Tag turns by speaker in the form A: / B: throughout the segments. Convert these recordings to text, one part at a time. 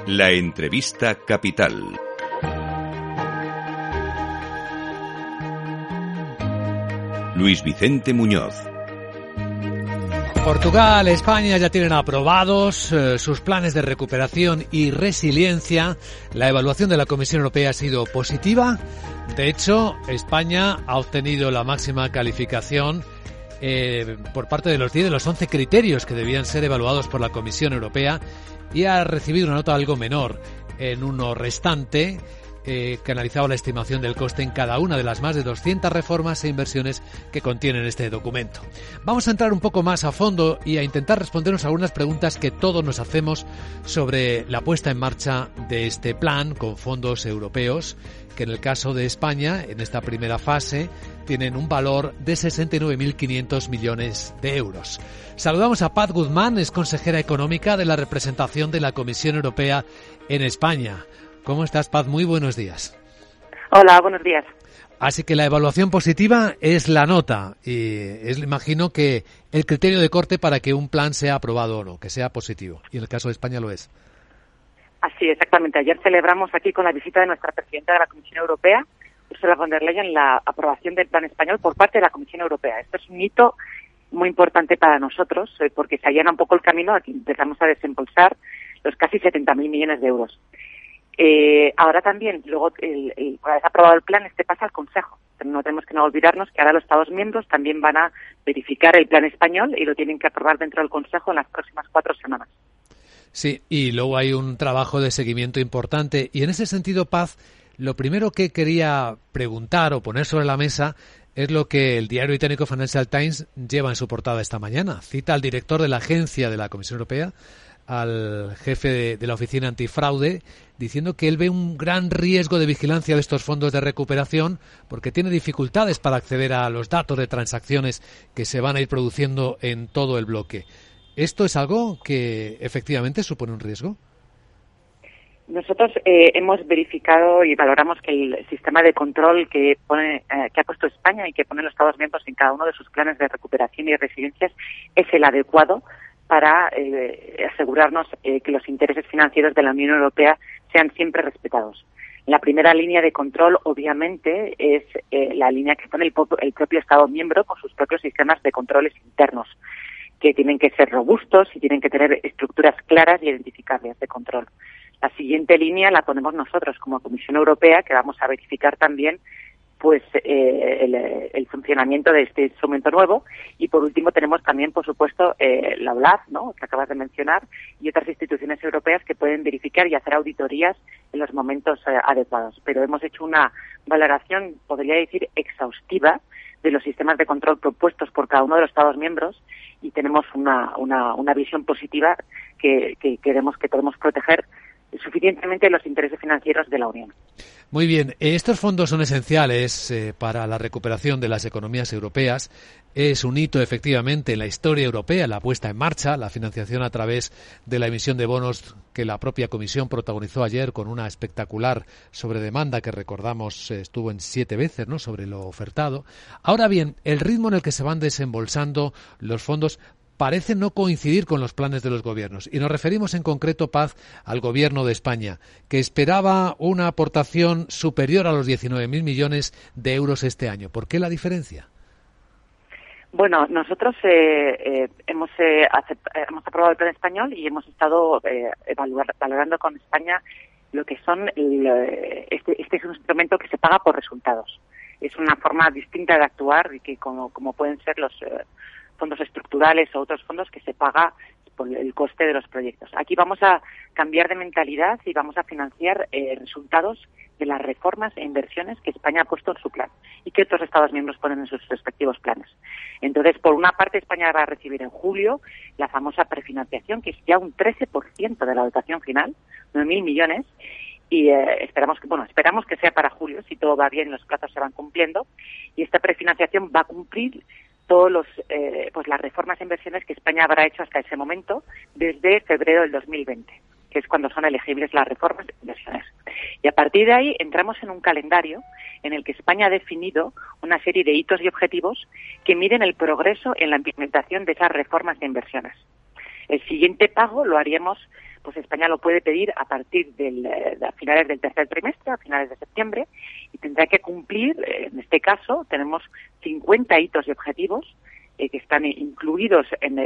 A: La entrevista capital. Luis Vicente Muñoz.
B: Portugal, España ya tienen aprobados sus planes de recuperación y resiliencia. La evaluación de la Comisión Europea ha sido positiva. De hecho, España ha obtenido la máxima calificación por parte de los 10 de los 11 criterios que debían ser evaluados por la Comisión Europea y ha recibido una nota algo menor en uno restante que analizaba la estimación del coste en cada una de las más de 200 reformas e inversiones que contienen este documento. Vamos a entrar un poco más a fondo y a intentar respondernos algunas preguntas que todos nos hacemos sobre la puesta en marcha de este plan con fondos europeos, que en el caso de España, en esta primera fase, tienen un valor de 69.500 millones de euros. Saludamos a Paz Guzmán, es consejera económica de la representación de la Comisión Europea en España. ¿Cómo estás, Paz? Muy buenos días.
C: Hola, buenos días.
B: Así que la evaluación positiva es la nota y imagino que el criterio de corte para que un plan sea aprobado o no, que sea positivo. Y en el caso de España lo es.
C: Así, exactamente. Ayer celebramos aquí con la visita de nuestra presidenta de la Comisión Europea, Ursula von der Leyen, la aprobación del plan español por parte de la Comisión Europea. Esto es un hito muy importante para nosotros porque se allana un poco el camino. Aquí empezamos a desembolsar los casi 70.000 millones de euros. Ahora también, luego, una vez aprobado el plan, pasa al Consejo. No tenemos que olvidarnos que ahora los Estados miembros también van a verificar el plan español y lo tienen que aprobar dentro del Consejo en las próximas 4 semanas.
B: Sí, y luego hay un trabajo de seguimiento importante. Y en ese sentido, Paz, lo primero que quería preguntar o poner sobre la mesa es lo que el diario británico Financial Times lleva en su portada esta mañana. Cita al director de la agencia de la Comisión Europea, al jefe de la oficina antifraude, diciendo que él ve un gran riesgo de vigilancia de estos fondos de recuperación porque tiene dificultades para acceder a los datos de transacciones que se van a ir produciendo en todo el bloque. ¿Esto es algo que efectivamente supone un riesgo?
C: Nosotros hemos verificado y valoramos que el sistema de control que ha puesto España y que ponen los Estados miembros en cada uno de sus planes de recuperación y resiliencia es el adecuado para asegurarnos que los intereses financieros de la Unión Europea sean siempre respetados. La primera línea de control, obviamente, es la línea que pone el propio Estado miembro con sus propios sistemas de controles internos, que tienen que ser robustos y tienen que tener estructuras claras y identificables de control. La siguiente línea la ponemos nosotros como Comisión Europea, que vamos a verificar también el funcionamiento de este instrumento nuevo. Y por último tenemos también, por supuesto, la OLAF, ¿no?, que acabas de mencionar, y otras instituciones europeas que pueden verificar y hacer auditorías en los momentos adecuados. Pero hemos hecho una valoración, podría decir, exhaustiva de los sistemas de control propuestos por cada uno de los Estados miembros y tenemos una visión positiva que queremos que podemos proteger suficientemente los intereses financieros de la Unión.
B: Muy bien, estos fondos son esenciales para la recuperación de las economías europeas. Es un hito, efectivamente, en la historia europea, la puesta en marcha, la financiación a través de la emisión de bonos que la propia Comisión protagonizó ayer con una espectacular sobredemanda que recordamos estuvo en 7 veces, ¿no?, sobre lo ofertado. Ahora bien, el ritmo en el que se van desembolsando los fondos parece no coincidir con los planes de los gobiernos. Y nos referimos en concreto, Paz, al Gobierno de España, que esperaba una aportación superior a los 19.000 millones de euros este año. ¿Por qué la diferencia?
C: Bueno, nosotros hemos aprobado el plan español y hemos estado valorando con España lo que son este es un instrumento que se paga por resultados. Es una forma distinta de actuar y que como pueden ser los fondos estructurales o otros fondos que se paga por el coste de los proyectos. Aquí vamos a cambiar de mentalidad y vamos a financiar resultados de las reformas e inversiones que España ha puesto en su plan y que otros Estados miembros ponen en sus respectivos planes. Entonces, por una parte, España va a recibir en julio la famosa prefinanciación, que es ya un 13% de la dotación final, 9.000 millones, y esperamos que sea para julio, si todo va bien y los plazos se van cumpliendo, y esta prefinanciación va a cumplir todos las reformas e inversiones que España habrá hecho hasta ese momento, desde febrero del 2020, que es cuando son elegibles las reformas e inversiones. Y a partir de ahí entramos en un calendario en el que España ha definido una serie de hitos y objetivos que miden el progreso en la implementación de esas reformas e inversiones. El siguiente pago lo haríamos, pues España lo puede pedir a partir a finales del tercer trimestre, a finales de septiembre, y tendrá que cumplir, en este caso, tenemos 50 hitos y objetivos que están incluidos en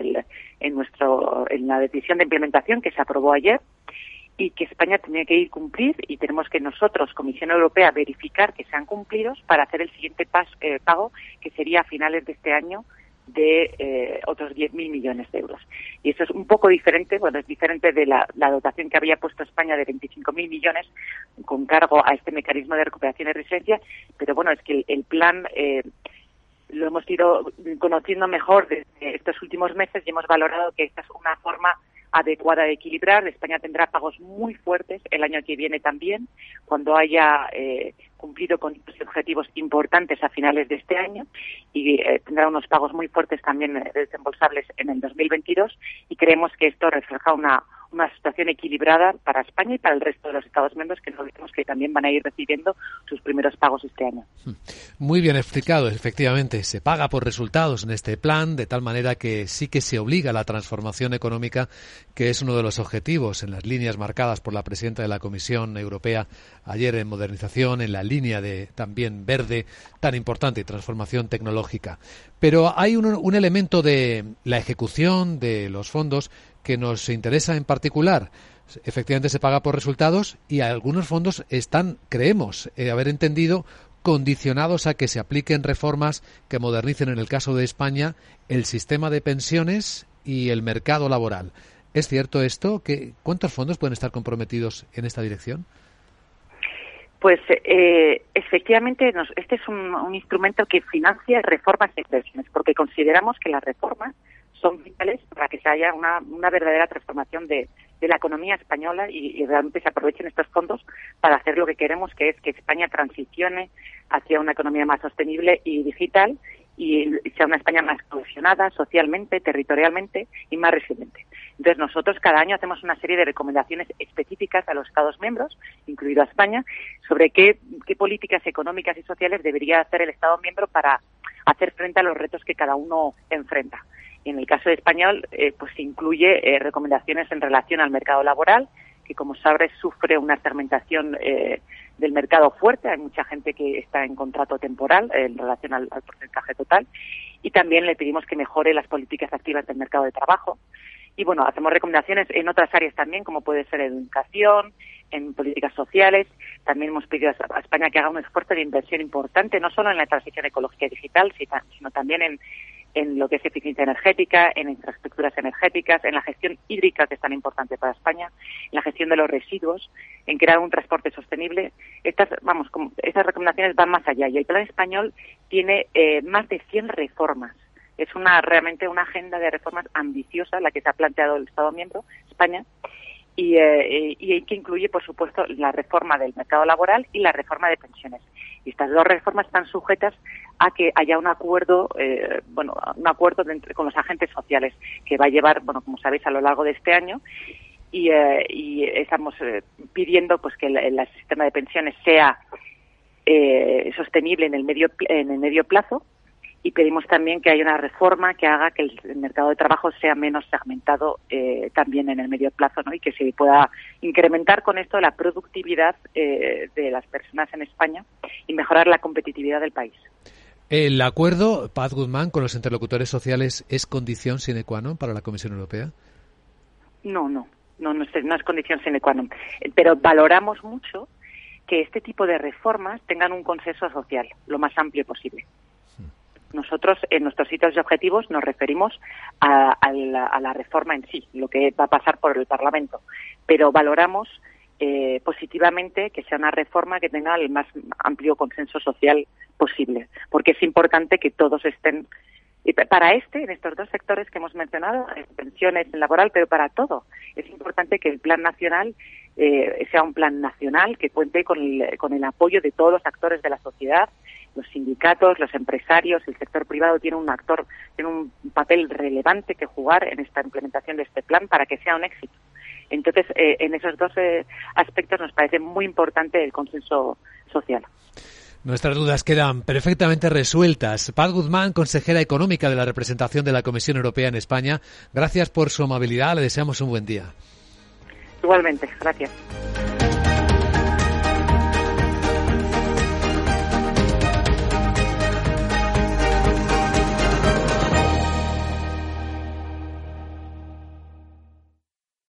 C: la decisión de implementación que se aprobó ayer, y que España tiene que ir cumplir, y tenemos que nosotros, Comisión Europea, verificar que sean cumplidos para hacer el siguiente pago, que sería a finales de este año, de otros 10.000 millones de euros. Y eso es un poco diferente, es diferente de la dotación que había puesto España de 25.000 millones con cargo a este mecanismo de recuperación y resiliencia, pero es que el plan lo hemos ido conociendo mejor desde estos últimos meses y hemos valorado que esta es una forma adecuada de equilibrar. España tendrá pagos muy fuertes el año que viene también, cuando haya cumplido con estos objetivos importantes a finales de este año, y tendrá unos pagos muy fuertes también desembolsables en el 2022, y creemos que esto refleja una situación equilibrada para España y para el resto de los Estados miembros, que no olvidemos que también van a ir recibiendo sus primeros pagos este año.
B: Muy bien explicado, efectivamente. Se paga por resultados en este plan, de tal manera que sí que se obliga a la transformación económica, que es uno de los objetivos en las líneas marcadas por la presidenta de la Comisión Europea ayer en modernización, en la línea de también verde tan importante, transformación tecnológica. Pero hay un elemento de la ejecución de los fondos que nos interesa en particular. Efectivamente se paga por resultados y algunos fondos están, creemos, haber entendido, condicionados a que se apliquen reformas que modernicen, en el caso de España, el sistema de pensiones y el mercado laboral. ¿Es cierto esto? ¿Cuántos fondos pueden estar comprometidos en esta dirección?
C: Pues efectivamente este es un instrumento que financia reformas e inversiones, porque consideramos que las reformas son vitales para que se haya una verdadera transformación de la economía española y realmente se aprovechen estos fondos para hacer lo que queremos, que es que España transicione hacia una economía más sostenible y digital, y sea una España más cohesionada socialmente, territorialmente y más resiliente. Entonces nosotros cada año hacemos una serie de recomendaciones específicas a los Estados miembros, incluido a España, sobre qué políticas económicas y sociales debería hacer el Estado miembro para hacer frente a los retos que cada uno enfrenta. Y en el caso de España, pues incluye recomendaciones en relación al mercado laboral, que como sabes sufre una fragmentación del mercado fuerte. Hay mucha gente que está en contrato temporal en relación al porcentaje total, y también le pedimos que mejore las políticas activas del mercado de trabajo. Y hacemos recomendaciones en otras áreas también, como puede ser en educación, en políticas sociales. También hemos pedido a España que haga un esfuerzo de inversión importante, no solo en la transición ecológica y digital, sino también en lo que es eficiencia energética, en infraestructuras energéticas, en la gestión hídrica, que es tan importante para España, en la gestión de los residuos, en crear un transporte sostenible. Estas recomendaciones van más allá, y el Plan Español tiene más de 100 reformas. Es realmente una agenda de reformas ambiciosa la que se ha planteado el Estado miembro, España, y que incluye, por supuesto, la reforma del mercado laboral y la reforma de pensiones. Y estas dos reformas están sujetas a que haya un acuerdo, con los agentes sociales, que va a llevar, como sabéis, a lo largo de este año, y estamos pidiendo pues que el sistema de pensiones sea sostenible en el medio plazo. Y pedimos también que haya una reforma que haga que el mercado de trabajo sea menos segmentado también en el medio plazo, ¿no? Y que se pueda incrementar con esto la productividad de las personas en España y mejorar la competitividad del país.
B: ¿El acuerdo, Paz Guzmán, con los interlocutores sociales es condición sine qua non para la Comisión Europea?
C: No es condición sine qua non. Pero valoramos mucho que este tipo de reformas tengan un consenso social lo más amplio posible. Nosotros, en nuestros hitos y objetivos, nos referimos a la reforma en sí, lo que va a pasar por el Parlamento. Pero valoramos positivamente que sea una reforma que tenga el más amplio consenso social posible, porque es importante que todos estén. Y en estos dos sectores que hemos mencionado, en pensiones, en laboral, pero para todo, es importante que el plan nacional sea un plan nacional que cuente con el apoyo de todos los actores de la sociedad. Los sindicatos, los empresarios, el sector privado tiene un papel relevante que jugar en esta implementación de este plan para que sea un éxito. Entonces, en esos dos aspectos nos parece muy importante el consenso social.
B: Nuestras dudas quedan perfectamente resueltas. Paz Guzmán, consejera económica de la representación de la Comisión Europea en España, gracias por su amabilidad, le deseamos un buen día.
C: Igualmente, gracias.